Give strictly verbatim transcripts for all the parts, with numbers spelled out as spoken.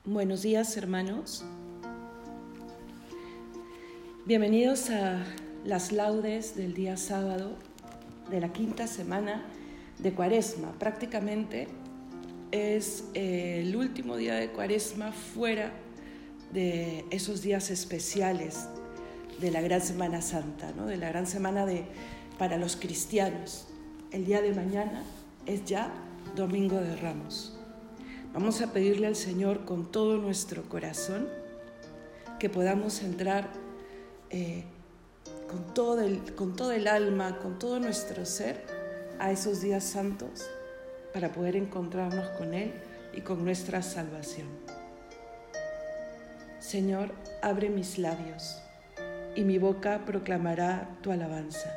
Buenos días, hermanos. Bienvenidos a las laudes del día sábado de la quinta semana de Cuaresma. Prácticamente es eh, el último día de Cuaresma fuera de esos días especiales de la Gran Semana Santa, ¿no? De la Gran Semana de, para los cristianos. El día de mañana es ya Domingo de Ramos. Vamos a pedirle al Señor con todo nuestro corazón que podamos entrar eh, con, todo el, con todo el alma, con todo nuestro ser a esos días santos para poder encontrarnos con Él y con nuestra salvación. Señor, abre mis labios y mi boca proclamará tu alabanza.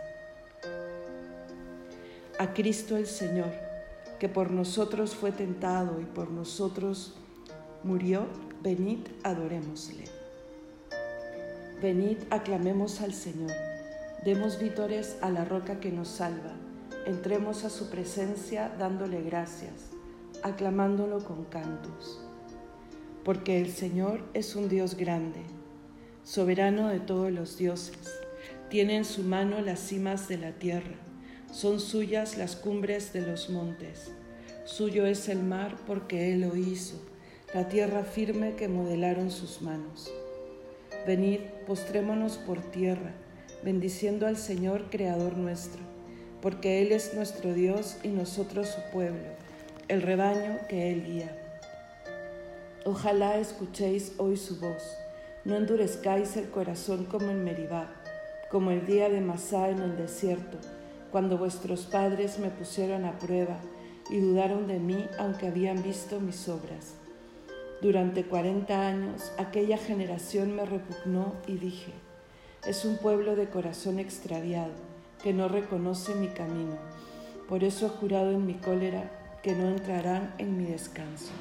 A Cristo el Señor, que por nosotros fue tentado y por nosotros murió, venid, adorémosle. Venid, aclamemos al Señor, demos vítores a la roca que nos salva, entremos a su presencia dándole gracias, aclamándolo con cantos. Porque el Señor es un Dios grande, soberano de todos los dioses, tiene en su mano las cimas de la tierra, son suyas las cumbres de los montes, suyo es el mar porque Él lo hizo, la tierra firme que modelaron sus manos. Venid, postrémonos por tierra, bendiciendo al Señor Creador nuestro, porque Él es nuestro Dios y nosotros su pueblo, el rebaño que Él guía. Ojalá escuchéis hoy su voz, no endurezcáis el corazón como en Meribá, como el día de Masá en el desierto, cuando vuestros padres me pusieron a prueba y dudaron de mí aunque habían visto mis obras. Durante cuarenta años aquella generación me repugnó y dije, es un pueblo de corazón extraviado, que no reconoce mi camino. Por eso he jurado en mi cólera que no entrarán en mi descanso.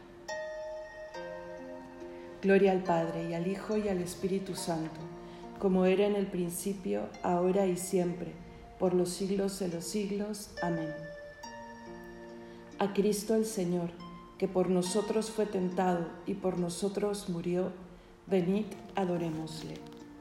Gloria al Padre, y al Hijo, y al Espíritu Santo, como era en el principio, ahora y siempre, por los siglos de los siglos. Amén. A Cristo el Señor, que por nosotros fue tentado y por nosotros murió, venid, adorémosle.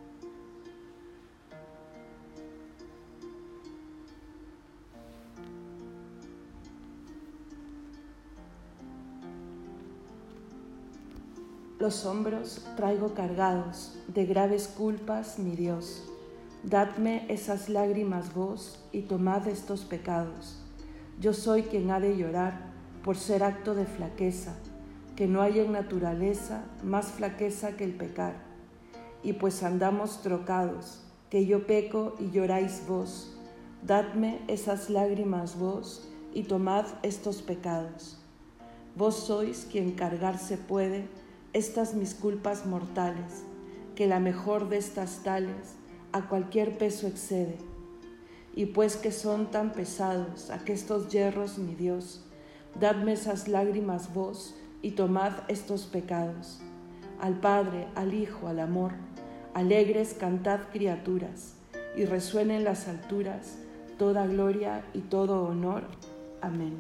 Los hombros traigo cargados de graves culpas, mi Dios. Dadme esas lágrimas vos y tomad estos pecados. Yo soy quien ha de llorar por ser acto de flaqueza, que no hay en naturaleza más flaqueza que el pecar. Y pues andamos trocados, que yo peco y lloráis vos. Dadme esas lágrimas vos y tomad estos pecados. Vos sois quien cargarse puede estas mis culpas mortales, que la mejor de estas tales a cualquier peso excede. Y pues que son tan pesados aquestos yerros, mi Dios, dadme esas lágrimas vos y tomad estos pecados. Al Padre, al Hijo, al amor, alegres cantad criaturas, y resuene en las alturas toda gloria y todo honor. Amén.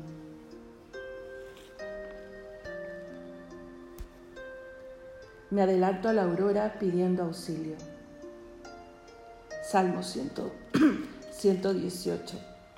Me adelanto a la aurora pidiendo auxilio. Salmo ciento dieciocho.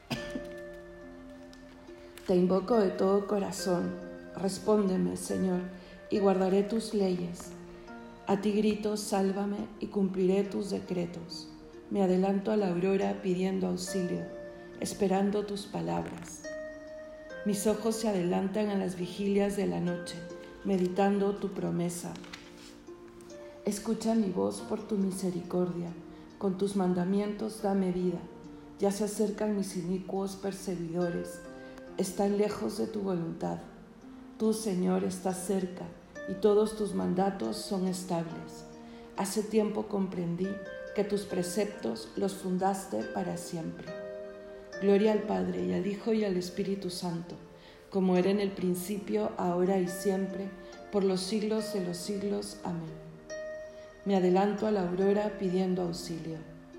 Te invoco de todo corazón, respóndeme, Señor, y guardaré tus leyes. A ti grito, sálvame, y cumpliré tus decretos. Me adelanto a la aurora pidiendo auxilio, esperando tus palabras. Mis ojos se adelantan a las vigilias de la noche, meditando tu promesa. Escucha mi voz por tu misericordia, con tus mandamientos dame vida. Ya se acercan mis inicuos perseguidores, están lejos de tu voluntad. Tú, Señor, estás cerca, y todos tus mandatos son estables. Hace tiempo comprendí que tus preceptos los fundaste para siempre. Gloria al Padre, y al Hijo, y al Espíritu Santo, como era en el principio, ahora y siempre, por los siglos de los siglos. Amén. Me adelanto a la aurora pidiendo auxilio.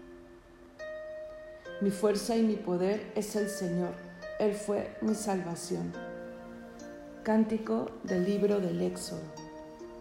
Mi fuerza y mi poder es el Señor, Él fue mi salvación. Cántico del libro del Éxodo.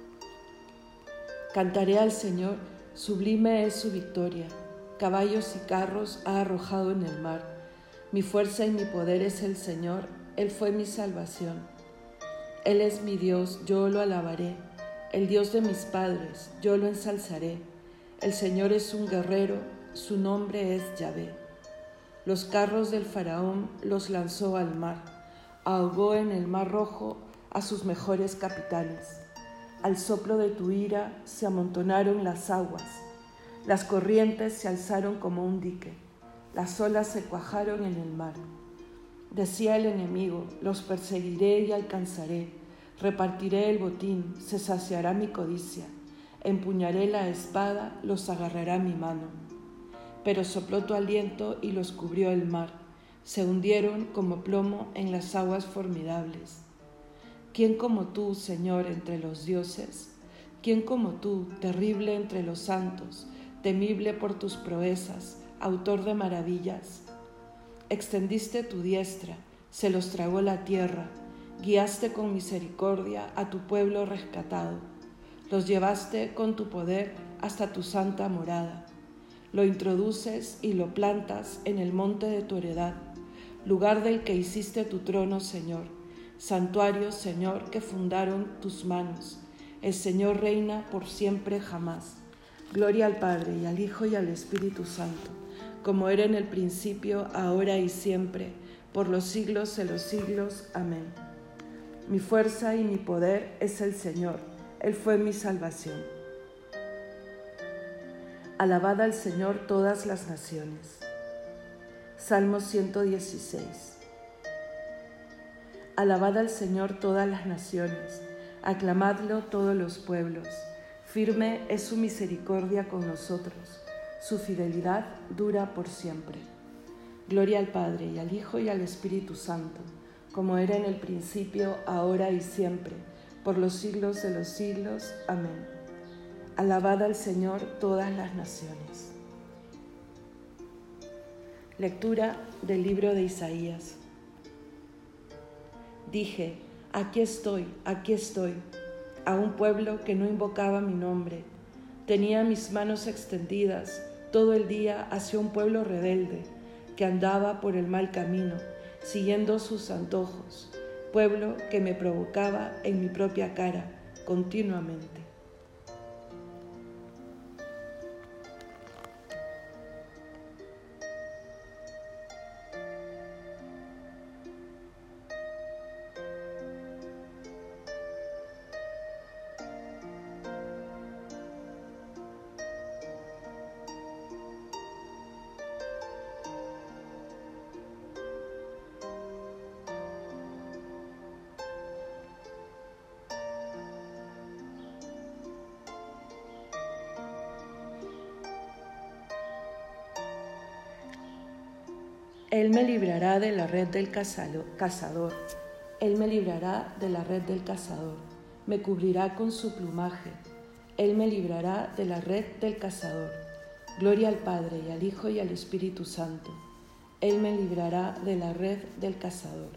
Cantaré al Señor, sublime es su victoria. Caballos y carros ha arrojado en el mar. Mi fuerza y mi poder es el Señor, Él fue mi salvación. Él es mi Dios, yo lo alabaré. El Dios de mis padres, yo lo ensalzaré. El Señor es un guerrero, su nombre es Yahvé. Los carros del faraón los lanzó al mar, ahogó en el mar rojo a sus mejores capitanes. Al soplo de tu ira se amontonaron las aguas, las corrientes se alzaron como un dique, las olas se cuajaron en el mar. Decía el enemigo, los perseguiré y alcanzaré, repartiré el botín, se saciará mi codicia, empuñaré la espada, los agarrará mi mano. Pero sopló tu aliento y los cubrió el mar, se hundieron como plomo en las aguas formidables. ¿Quién como tú, Señor, entre los dioses? ¿Quién como tú, terrible entre los santos, temible por tus proezas, autor de maravillas? Extendiste tu diestra, se los tragó la tierra, guiaste con misericordia a tu pueblo rescatado. Los llevaste con tu poder hasta tu santa morada. Lo introduces y lo plantas en el monte de tu heredad, lugar del que hiciste tu trono, Señor. Santuario, Señor, que fundaron tus manos. El Señor reina por siempre jamás. Gloria al Padre, y al Hijo, y al Espíritu Santo, como era en el principio, ahora y siempre, por los siglos de los siglos. Amén. Mi fuerza y mi poder es el Señor, Él fue mi salvación. Alabad al Señor todas las naciones. Salmo ciento dieciséis. Alabad al Señor todas las naciones, aclamadlo todos los pueblos. Firme es su misericordia con nosotros, su fidelidad dura por siempre. Gloria al Padre, y al Hijo, y al Espíritu Santo, como era en el principio, ahora y siempre, por los siglos de los siglos. Amén. Alabad al Señor todas las naciones. Lectura del libro de Isaías. Dije, aquí estoy, aquí estoy, a un pueblo que no invocaba mi nombre. Tenía mis manos extendidas todo el día hacia un pueblo rebelde que andaba por el mal camino, siguiendo sus antojos, pueblo que me provocaba en mi propia cara continuamente. Él me librará de la red del cazador, Él me librará de la red del cazador, me cubrirá con su plumaje, Él me librará de la red del cazador. Gloria al Padre, y al Hijo, y al Espíritu Santo, Él me librará de la red del cazador.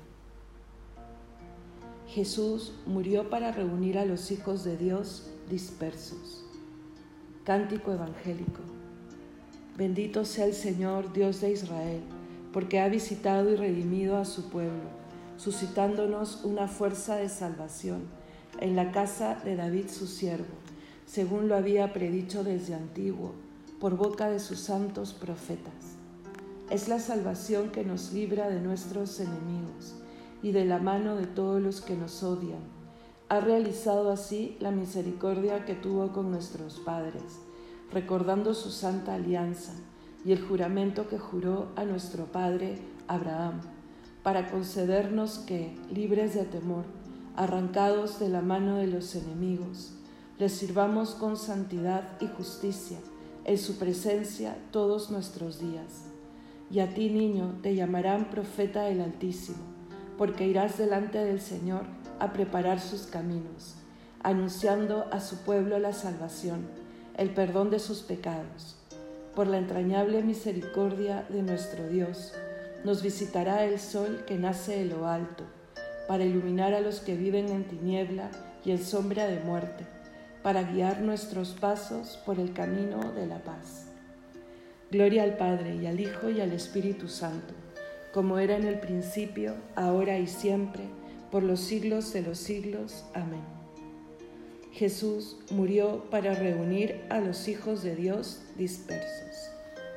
Jesús murió para reunir a los hijos de Dios dispersos. Cántico evangélico. Bendito sea el Señor, Dios de Israel, porque ha visitado y redimido a su pueblo, suscitándonos una fuerza de salvación en la casa de David su siervo, según lo había predicho desde antiguo, por boca de sus santos profetas. Es la salvación que nos libra de nuestros enemigos y de la mano de todos los que nos odian. Ha realizado así la misericordia que tuvo con nuestros padres, recordando su santa alianza y el juramento que juró a nuestro padre Abraham, para concedernos que, libres de temor, arrancados de la mano de los enemigos, les sirvamos con santidad y justicia en su presencia todos nuestros días. Y a ti, niño, te llamarán profeta del Altísimo, porque irás delante del Señor a preparar sus caminos, anunciando a su pueblo la salvación, el perdón de sus pecados. Por la entrañable misericordia de nuestro Dios, nos visitará el sol que nace de lo alto, para iluminar a los que viven en tiniebla y en sombra de muerte, para guiar nuestros pasos por el camino de la paz. Gloria al Padre, y al Hijo, y al Espíritu Santo, como era en el principio, ahora y siempre, por los siglos de los siglos. Amén. Jesús murió para reunir a los hijos de Dios dispersos.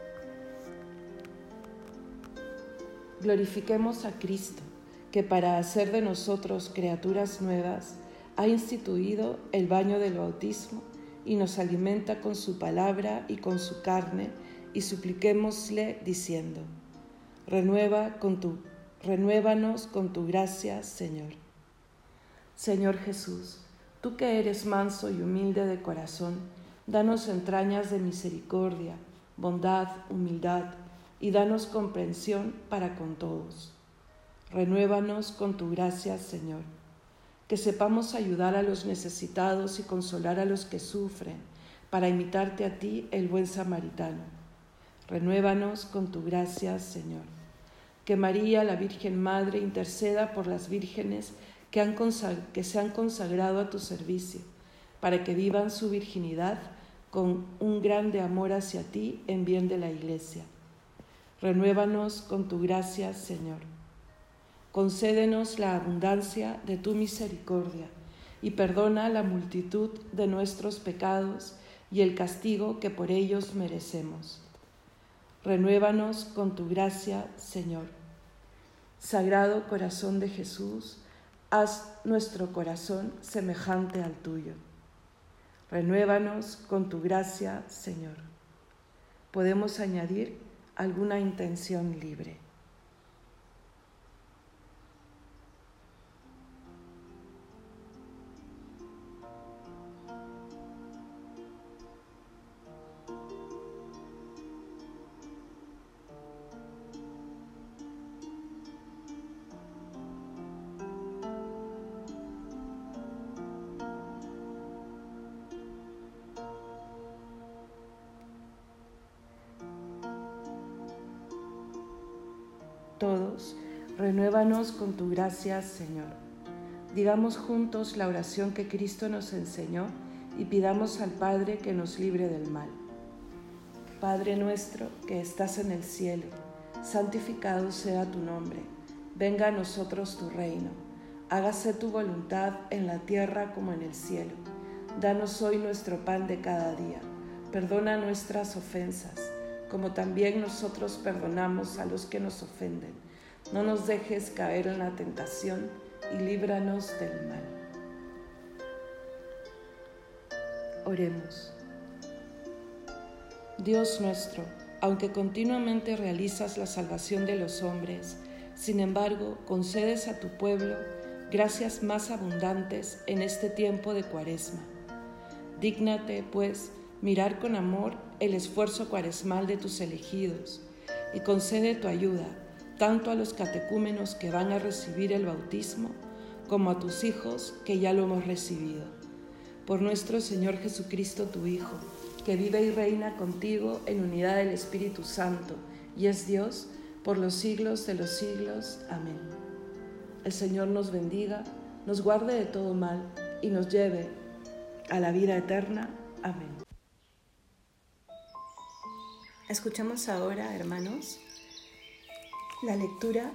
Glorifiquemos a Cristo, que para hacer de nosotros criaturas nuevas, ha instituido el baño del bautismo y nos alimenta con su palabra y con su carne, y supliquémosle diciendo: Renueva con tu, renuévanos con tu gracia, Señor. Señor Jesús, tú que eres manso y humilde de corazón, danos entrañas de misericordia, bondad, humildad, y danos comprensión para con todos. Renuévanos con tu gracia, Señor. Que sepamos ayudar a los necesitados y consolar a los que sufren, para imitarte a ti, el buen samaritano. Renuévanos con tu gracia, Señor. Que María, la Virgen Madre, interceda por las vírgenes que, han consag- que se han consagrado a tu servicio, para que vivan su virginidad con un grande amor hacia ti en bien de la Iglesia. Renuévanos con tu gracia, Señor. Concédenos la abundancia de tu misericordia y perdona la multitud de nuestros pecados y el castigo que por ellos merecemos. Renuévanos con tu gracia, Señor. Sagrado Corazón de Jesús, haz nuestro corazón semejante al tuyo. Renuévanos con tu gracia, Señor. Podemos añadir alguna intención libre. Todos, renuévanos con tu gracia, Señor. Digamos juntos la oración que Cristo nos enseñó y pidamos al Padre que nos libre del mal. Padre nuestro que estás en el cielo, santificado sea tu nombre. Venga a nosotros tu reino. Hágase tu voluntad en la tierra como en el cielo. Danos hoy nuestro pan de cada día. Perdona nuestras ofensas, como también nosotros perdonamos a los que nos ofenden. No nos dejes caer en la tentación y líbranos del mal. Oremos. Dios nuestro, aunque continuamente realizas la salvación de los hombres, sin embargo, concedes a tu pueblo gracias más abundantes en este tiempo de Cuaresma. Dígnate, pues, mirar con amor el esfuerzo cuaresmal de tus elegidos y concede tu ayuda tanto a los catecúmenos que van a recibir el bautismo como a tus hijos que ya lo hemos recibido. Por nuestro Señor Jesucristo, tu Hijo, que vive y reina contigo en unidad del Espíritu Santo y es Dios por los siglos de los siglos. Amén. El Señor nos bendiga, nos guarde de todo mal y nos lleve a la vida eterna. Amén. Escuchamos ahora, hermanos, la lectura,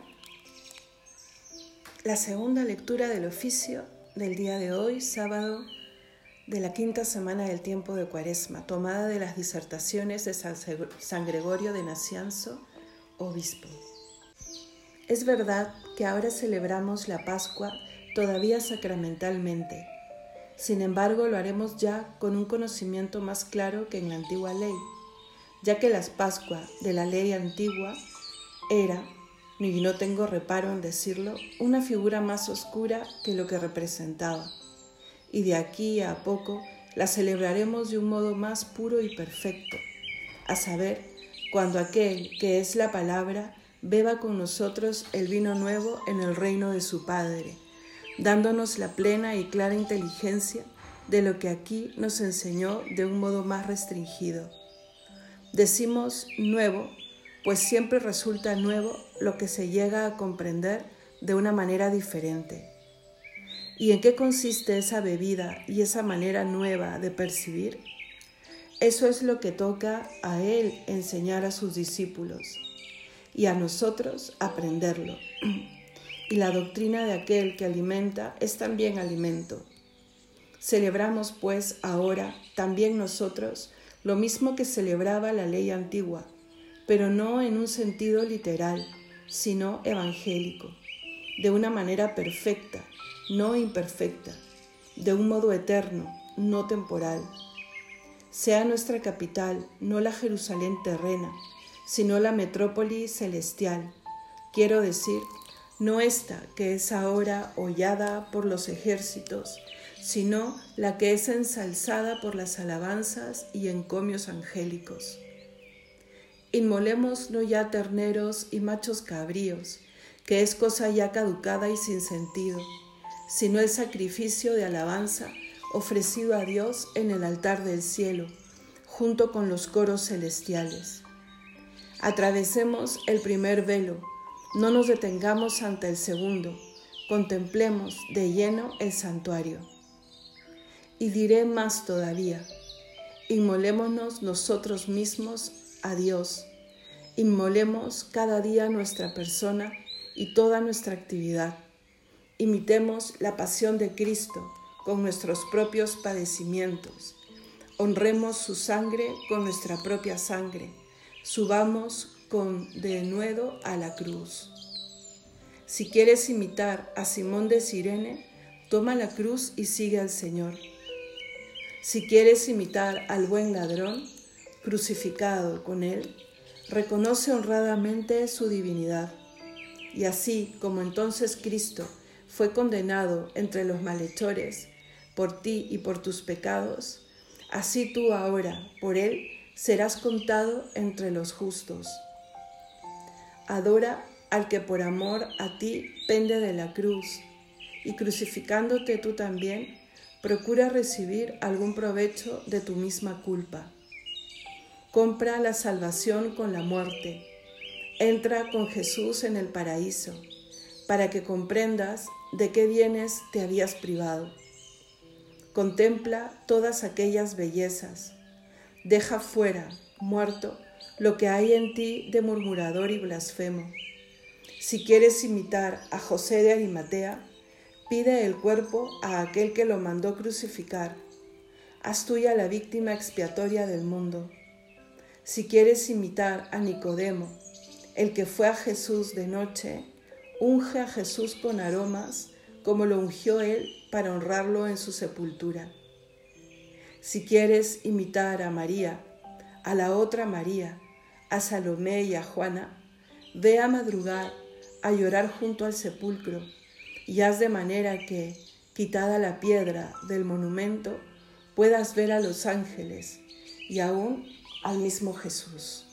la segunda lectura del oficio del día de hoy, sábado de la quinta semana del tiempo de Cuaresma, tomada de las disertaciones de San Gregorio de Nacianzo, obispo. Es verdad que ahora celebramos la Pascua todavía sacramentalmente. Sin embargo, lo haremos ya con un conocimiento más claro que en la antigua ley, ya que la Pascua de la ley antigua era, y no tengo reparo en decirlo, una figura más oscura que lo que representaba, y de aquí a poco la celebraremos de un modo más puro y perfecto, a saber, cuando aquel que es la palabra beba con nosotros el vino nuevo en el reino de su Padre, dándonos la plena y clara inteligencia de lo que aquí nos enseñó de un modo más restringido. Decimos nuevo, pues siempre resulta nuevo lo que se llega a comprender de una manera diferente. ¿Y en qué consiste esa bebida y esa manera nueva de percibir? Eso es lo que toca a Él enseñar a sus discípulos y a nosotros aprenderlo. Y la doctrina de aquel que alimenta es también alimento. Celebramos pues ahora también nosotros lo mismo que celebraba la ley antigua, pero no en un sentido literal, sino evangélico, de una manera perfecta, no imperfecta, de un modo eterno, no temporal. Sea nuestra capital no la Jerusalén terrena, sino la metrópoli celestial, quiero decir, no esta que es ahora hollada por los ejércitos, sino la que es ensalzada por las alabanzas y encomios angélicos. Inmolemos no ya terneros y machos cabríos, que es cosa ya caducada y sin sentido, sino el sacrificio de alabanza ofrecido a Dios en el altar del cielo, junto con los coros celestiales. Atravesemos el primer velo, no nos detengamos ante el segundo, contemplemos de lleno el santuario. Y diré más todavía, inmolémonos nosotros mismos a Dios, inmolemos cada día nuestra persona y toda nuestra actividad. Imitemos la pasión de Cristo con nuestros propios padecimientos. Honremos su sangre con nuestra propia sangre. Subamos con denuedo a la cruz. Si quieres imitar a Simón de Cirene, toma la cruz y sigue al Señor. Si quieres imitar al buen ladrón, crucificado con él, reconoce honradamente su divinidad. Y así como entonces Cristo fue condenado entre los malhechores por ti y por tus pecados, así tú ahora, por él, serás contado entre los justos. Adora al que por amor a ti pende de la cruz, y crucificándote tú también, procura recibir algún provecho de tu misma culpa. Compra la salvación con la muerte. Entra con Jesús en el paraíso, para que comprendas de qué bienes te habías privado. Contempla todas aquellas bellezas. Deja fuera, muerto, lo que hay en ti de murmurador y blasfemo. Si quieres imitar a José de Arimatea, pide el cuerpo a aquel que lo mandó crucificar. Haz tuya la víctima expiatoria del mundo. Si quieres imitar a Nicodemo, el que fue a Jesús de noche, unge a Jesús con aromas, como lo ungió él para honrarlo en su sepultura. Si quieres imitar a María, a la otra María, a Salomé y a Juana, ve a madrugar a llorar junto al sepulcro y haz de manera que, quitada la piedra del monumento, puedas ver a los ángeles y aún al mismo Jesús.